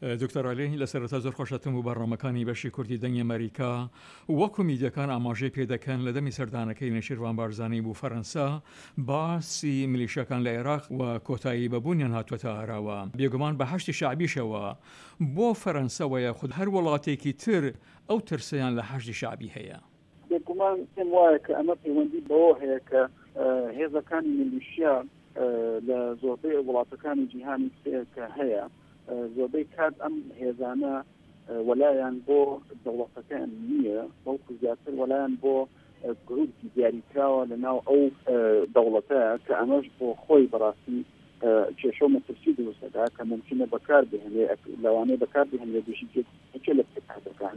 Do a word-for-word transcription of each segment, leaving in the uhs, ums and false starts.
دکتۆر عەلی لە سەرەتا زۆر خۆشەتم و بەڕێوەمەکانی بەشی کوردی دەنگی ئەمریکا وەکو میدیەکان ئاماژەی پێدەکەن لە دەمی سەردانەکەی نێچیروان بارزانانی بوو فەرەنسا باسی میلیشیەکان لە عێراق و کۆتایی بەبوونیان هاتووەتە ئاراوە بێگومان بە هەشتی شعبیشەوە بۆ فەرەنسەوە یاخود هەر وڵاتێکی تر ئەو ترسیان لە هەشتی شعبی هەیە. بێگومان پێم وایە کە ئەمە پەیوەندی بەوە هەیە کە هێزەکانی میلیشیا لە زۆربەی وڵاتەکانی جیهانی کە هەیە زۆربەی کات ئەم هێزانە وەلایان بۆ دەوڵەتەکان نییە بەڵکو زیاتر وەلایان بۆ گروپی دیاریکراوە لە ناو ئەو دەوڵەتەیە کە ئەمەش بۆ خۆی بەڕاستی کێشە و مەترسی دروستەکە کە ممکنە بەکار بهێنێ لەوانەیە بەکار بهێنێ دوژی یەکێ لە پێکاتەکان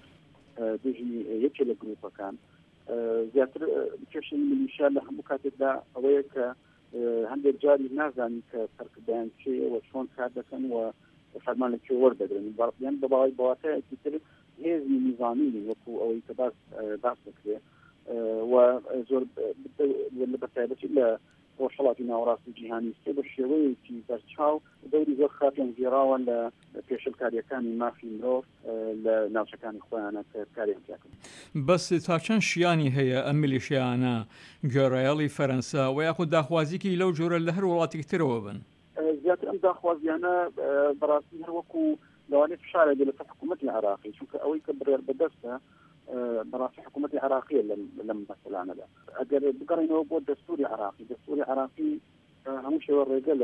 دوژی یەکێ لە گروپەکان زیاتر کێشەی میلیشیا لە هەموو کاتێکدا ئەوەیە کە هەندێک جاری نازانی کە فەرقدایان چێە و چۆن کار دەکەن و فەرمان لە کوێ وەردەگرن یان بەباوەی بەواتایەکی تر هێزی نیزامی وەکو ئەوەی کە باس باس دەکرێت و زۆر لە بەتایبەتی لە ڕۆژهەڵاتی ناوەڕاستی جیهانی سێ بە شێوەیەکی بەرچاو دەوری زۆر خراپیان گێڕاوە لە پێشەلکاریەکانی مافی مرۆڤ لە ناوچەکانی خۆیانە کە کاریان پێکەن. بەس تا چەند شیانی هەیە ئەم میلیشیانە گوێڕایەڵی فەرەنسا و یاخود داخوازیکی لەو جۆرە لە هەر وڵاتێکی ترەوە بن؟ زیاتر ئەم داخوازیانە بەڕاستی هەر وەکو لەوانەیە فشارێک لەسەر حکوومەتی عێراقی چونکە ئەوەی کە بڕێر بەدەستە بەڕاستی حکوومەتی عێراقیە لەم مەسەلانەدا ئەگەر بگەڕێنەوە بۆ دەستوری عێراقی دەستوری عێراقی هەموو شێوە ڕێگە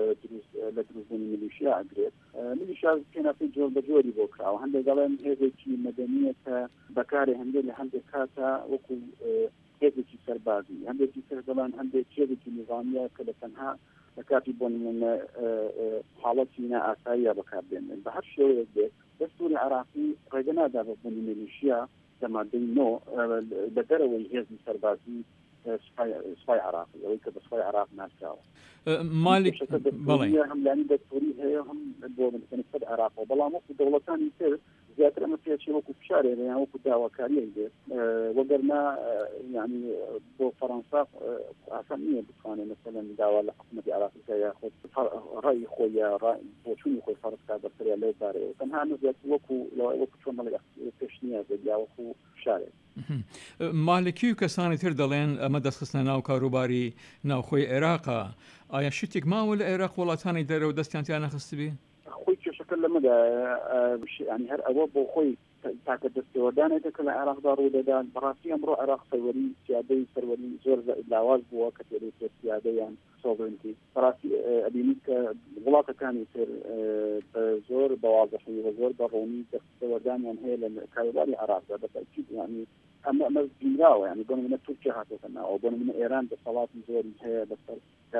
لە دروستبوونی میلیشیا ئەگرێت میلیشیا پێناپی جۆر بە جۆری بۆ کراوە هەندێک دەڵێن هێزێکی مەدەنیە کە بەکارێ هەندێک لە هەندێک کاتە وەکو هێزێکی سەربازی هەندێکی تر دەڵێن هەندێک هێزێکی نظامیە کە لە تەنها لە کاتی بۆ نمونە حاڵەتی نائاساییە بەکاربێنن بە هەر شێوەیەک بێت دەستوری عێراقی ڕێگە نادا بە بوونی میلیشیا لە مادەی نۆ لە دەرەوەی هێزی سەربازی سوپای عراقی ئەوەی کە بە سوپای عراق ناسراوە مالک هەملانی دەستوری هەیە هەم بۆ سەر عراقەوە بەڵام وەکو دەوڵەتانی تر زیاتر ئەمە پێچی وەکو فشارێ یان وەکو داواکاریە دێت وەگەرنا یعنی بۆ فەرەنسا ئاسان نییە بتوانێت مەسەلەن داوا لە حکوومەتی عراقی کە یاخود ڕای خۆی یا بۆچوونی خۆی فەرض بکات بەسەر لەو بارەوە تەنها زیاتر وەکو وەکو چۆن مەڵێ پێشنیار بێت یا وەکو فشارێک. مالکی و کەسانی تر دەڵێن ئەمە دەستخستنە ناو کاروباری ناوخۆی عێراقا ئایا شتێک ماوە لە عێراق وڵاتانی دەرەوە دەستیان تیان نەخستبی؟ خۆی کێشەکە لەمەدا ینی هەر ئەوە بۆ خۆی تاکە دەستێوەدانێکە کە لە عێراقدا ڕوودەدان بەڕاستی ئەمڕۆ عێراق سەروەری سیادەی سەروەری زۆر لاواز بووە کە تێری سیادەیان سۆڤرنتی بەڕاستی ئەبینی کە وڵاتەکانی تر بە زۆر بەوازەحی بە زۆر بەڕۆنی دەستێوەدانیان هەیە لە کاروباری عێراقدا بەتەکید ینی ئەمە ئەمە بینراوە ینی بۆ نمونە تورکیا هاتووەتە ناوە بۆ نمونە ئێران دەسەڵاتی زۆری هەیە بەسەر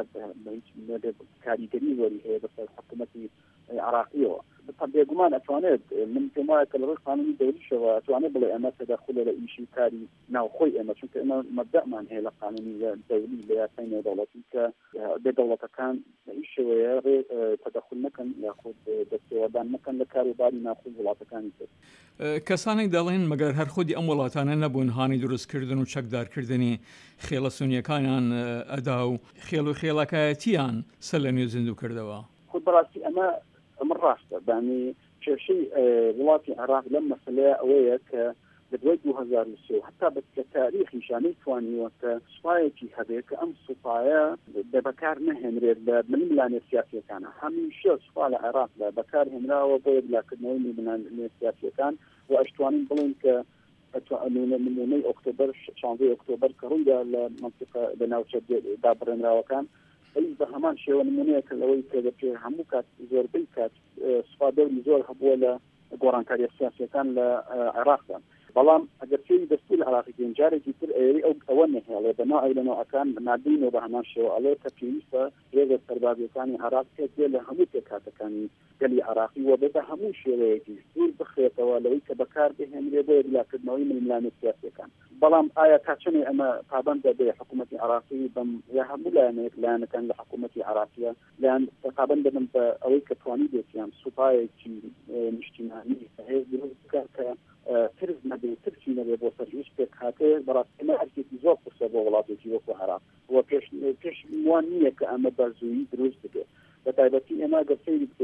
کاریگەری زۆری هەیە بەسەر حکوومەتی عراقیەوە بێگومان ئەتوانێت من پێم وایە کە لە ڕۆژ قانونی دەولیشەوە ئەتوانێت بڵێ ئەمە تەدەخولە لە ئیشی کاری ناوخۆی ئێمە چونکە ئێمە مەبدەمان هەیە لە قانونی دەولی لە یاسای نێودەوڵەتی کە بێدەوڵەتەکان بە هیچ شێوەیە ڕێ تەدەخول نەکەن یاخود دەستێوەدان نەکەن لە کاروباری ناوخۆی وڵاتەکانی تر. کەسانێک دەڵێن مەگەر هەر خودی ئەم وڵاتانە نەبوون هانی دروستکردن و چەکدارکردنی خێڵە سونیەکانیان ئەدا و خێڵ و خێڵەکایەتیان سەر لە نوێ زیندوو کردەوە. خود بەڕاستی ئەمە ئەمە ڕاستە بانی کێشەی وڵاتی عێراق لەم مەسەلەیە ئەوەیە کە لە دوای دوو هەزار و سێ هەتا بە تاریخی شانەی توانیوە کە سوپایەکی هەبێت کە ئەم سوپایە بەکار نەهێنرێت لە ململانێ سیاسیەکانە هەمیشە سوپا لە عێراق لە بەکار هێنراوە بۆ یەکلاکردنەوەی ململانێ سیاسیەکان و ئەشتوانین بڵێن کە نمونەی ئۆکتۆبەر شانزەی ئۆکتۆبەر کە ڕوویدا لە منطقە لە ناوچە دابڕێنراوەکان ئەی بە هەمان شێوە نمونەیە کە لەوەی کە دەپێ هەموو کات زۆربەی کات سوپا دەوری زۆر هەبووە لە گۆڕانکاریە سیاسیەکان لە عێراقدا بەڵام ئەگەر پێی دەستوری عێراقی جارێکی تر ئێری ئەو ئەوە نەهێڵێ بەناو ئەولەنەوەکان نادینەوە بە هەمان شێوە ئەڵێ کە پێویستە هێزە سەربازیەکانی عێراق پێێ لە هەموو پێکهاتەکانی گەلی عێراقی وە بە هەموو شێوەیەکی دوور بخرێتەوە لەوەی کە بەکار بهێنرێ بۆ یەکلاکردنەوەی ململانێ سیاسیەکان بەڵام ئایا کاچنێ ئەمە پابەند دەبێ حکوومەتی عێراقی بەم یا هەموو لایەنێک لایەنەکان لە حکوومەتی عێراقیە لایەن پابەند دەبن بە ئەوەی کە توانی بێتیان سوپایەکی نیشتیمانی هەیە دروست بکات کە ترس نەبێ ترسی نەبێ بۆ سەر هیچ پێک هاتێ بەڕاستیمە هەرکێکی زۆر قورسە بۆ وڵاتێکی وەکو عێراق و پێش پێش وان نییە کە ئەمە بەرزوویی دروست بکێت بە تایبەتی ئێمە گەر سەیری بکەین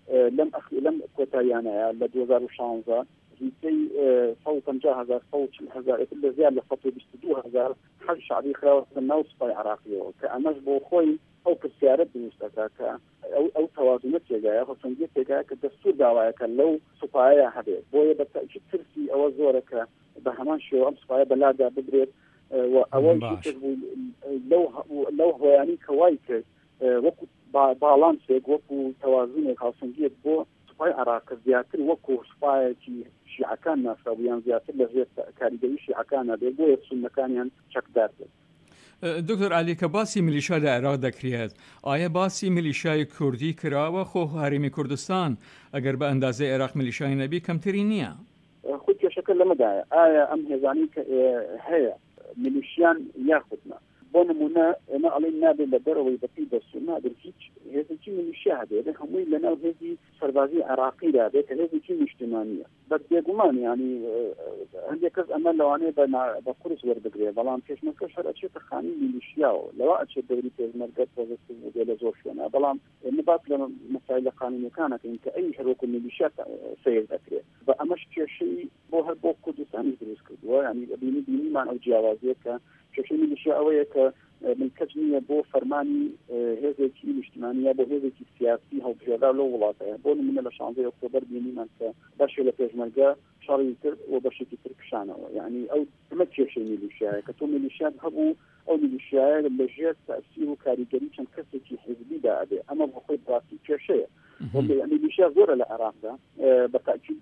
لم أخ لم كوتايانا ل ألفين وخمسة عشر هي صوت خمسين هزار صوت هزار كل زيادة خطوة بيستدو هزار حل شعبي خلاص الناس في عراقية كأمش بوخوي أو كسيارة بمستكاك أو أو توازنات جاية خصوصاً جاية كدستور دعوة لو صفايا هذه بويا بتأكيد ترسي أو زورك بهمان شو أم صفايا بلادة بدرت وأول شيء لو لو هو يعني كوايك وقت بالانسك وقت توازنك خصوصاً جيت بو صفايا عراق زياتر وقت صفايا كي شيعة كان ناسويان زياتر لغير كاريجي شيعة كان بيبويا سن مكانيان شك دارت. دکتۆر علی کە باسی میلیشا لە عێراق دەکرێت ئایا باسی میلیشای کوردی کراوە خۆ هەرێمی کوردستان ئەگەر بە ئەندازەی عێراق میلیشای نەبی کەمتری نییە خود کێشەکە لەمەدایە ئایا ئەم هێزانی هەیە میلیشیان یاخودنا بۆ نمونە ئێمە ئەڵێن نابێت لە دەرەوەی بەپی دەستور نابێت هیچ هێزێکی میلیشیا هەبێت هەمووی لەناو هێزی سەربازی عراقیدا بێت کە هێزێکی نیشتیمانیە بە بێگومان ینی هەندێک کەس ئەمە لەوانەیە بە قورس وەردەگرێت بەڵام پێشمەرگەش هەر ئەچێتە خانی میلیشیاوە لەوە ئەچێت دەوری پێشمەرگە پۆزیتیڤ بێت لە زۆر شوێنە بەڵام ئێمە باس لە مەسایل قانونیەکانەکەین کە ئەی هەروەکو میلیشیا سیر دەکرێت بە ئەمەش کێشەی بۆ هەر بۆ کوردستانی دروست کردووە ینی بینی بینیمان ئەو جیاوازیە کە کێشەی میلیشیا ئەوەیە کە ملکەت نییە بۆ فەرمانی هێزێکی نیشتیمانیە بۆ هێزێکی سیاسی هەڵبژێردار لەو وڵاتەیە بۆ نمونە لە شانزەی ئۆکتۆبەر بینیمان کە بەشێ لە پێشمەرگە شەڕی کرد و بەشێکی تر پیشانەوە یعنی ئەو ئەمە کێشەی میلیشیایە کە تۆ میلیشیات هەبوو ئەو میلیشیایە لەژێر تەئسیر و کاریگەری چەند کەسێکی حیزبیدا ئەبێ ئەمە بۆ خۆی ڕاستی کێشەیە میلیشیا زۆرە لە عێراقدا بەتاکید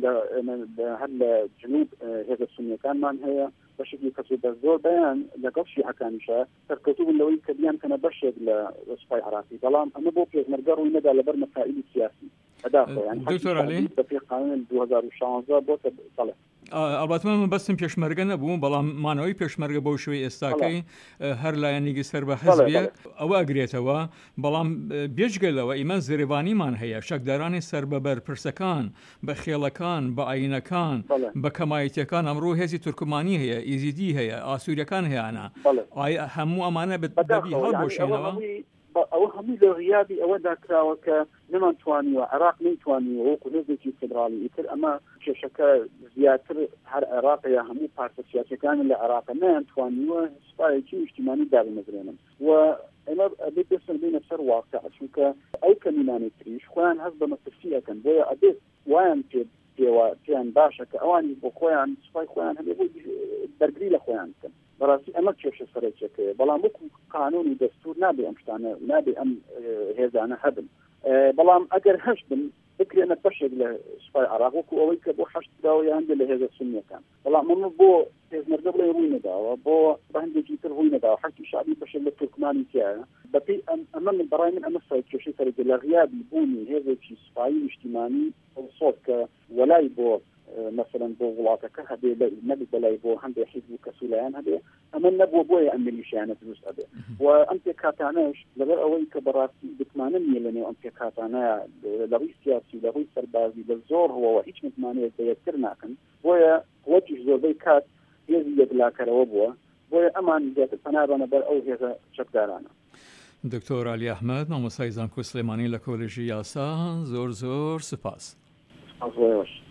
هەر لە جنوب هێزە سونیەکانمان هەیە بەشێکی کەسو بە زۆر بەیان لەگەڵ شیعەکانیشە سەرکەوتوو لەوەی کە بیان کەنە بەشێک لە سوپای عراقی بەڵام ئەمە بۆ پێشمەرگە ڕووی نەدا لەبەر مەسائلی سیاسی دکتۆر علی بەپێ قانون ألفين وشانزە بۆ سەڵێ ئەڵبەت من بەستم پێشمەرگە نەبوو بەڵام مانەوەی پێشمەرگە بەو شوەی ئێستاکەی هەر لایەنیگە سەر بە حەزبێک ئەوە ئەگرێتەوە بەڵام بێجگەلەوە ئیمە زێرەبانیمان هەیە شەکدارانی سەر بە بەرپرسەکان بە خێڵەکان بە ئاینەکان بە کەمایەتیەکان ئەمڕۆ هێزی تورکمانی هەیە ئیزیدی هەیە ئاسووریەکان هەیەە هەموو ئەمانە بەبی هەڵبۆشێنەوە ئەوە هەموو لە غیابی ئەوەدا کراوە کە نەمانتوانیوە عێراق نەیتوانیوە وەکو هێزێکی فێدراڵی ئیتر ئەمە کێشەکە زیاتر هەر عێراق یا هەموو پارتە سیاسیەکان لە عێراق نەیانتوانیوە سوپایەکی نیشتیمانی دابنەدرێنن و ئەمە ئەبێت بێسن بینە سەر واقع چونکە ئەو کەمینانی تریش خۆیان هەست بە مەترسی ئەکەن بۆیە ئەبێت وایان پێ پێیان باشە کە ئەوانی بۆ خۆیان سوپای خۆیان هەبێ بۆ دەرگری لە خۆیان بکەن بەڕاستی ئەمە کێشە سەرەکیەکەیە بەڵام وەکو قانونی دەستور نابێ ئەم شتانە نابێ ئەم هێزانە هەبن بەڵام ئەگەر هەشت بن بکرێنە بەشێک لە سوپای عێراق وەکو ئەوەی کە بۆ هەشت داوە یان لە هێزە سونیەکان بەڵام ئەمە بۆ پێشمەرگە بڵێ ڕووی نەداوە بۆ بە هەندێکی تر ڕووی نەداوە حەقی شعبی بەشێک لە تورکمانی تایە بەپێی ئەمە من بەڕای من ئەمە سەر کێشەی سەرەکی لە غیابی بوونی هێزێکی سوپایی نیشتیمانی سۆت کە وەلای بۆ مثلا بۆ وڵاتەکە هەبێ نەبی بەلای بۆ هەندێک حیزب و کەسوولایان هەبێ ئەمە نەبووە بۆیە ئەم میلیشیانە دروست ئەبێ و ئەم پێکهاتانەش لەبەر ئەوەی کە بەڕاستی بتمانە نییە لەنێو ئەم پێکهاتانەیە لە ڕووی سیاسی لە ڕووی سەربازی لە زۆر هەوەوە هیچ متمانەیەک بە یەکتر ناکەن بۆیە قووەتیش زۆربەی کات هێزی یەکلاکەرەوە بووە بۆیە ئەمان زیاتر پەنابانە بەر ئەو هێزە چەکدارانە. دکتۆر علی ئەحمەد مامۆستای زانکۆ سلێمانی لە کۆلێژی یاسا زۆر زۆر سپاس.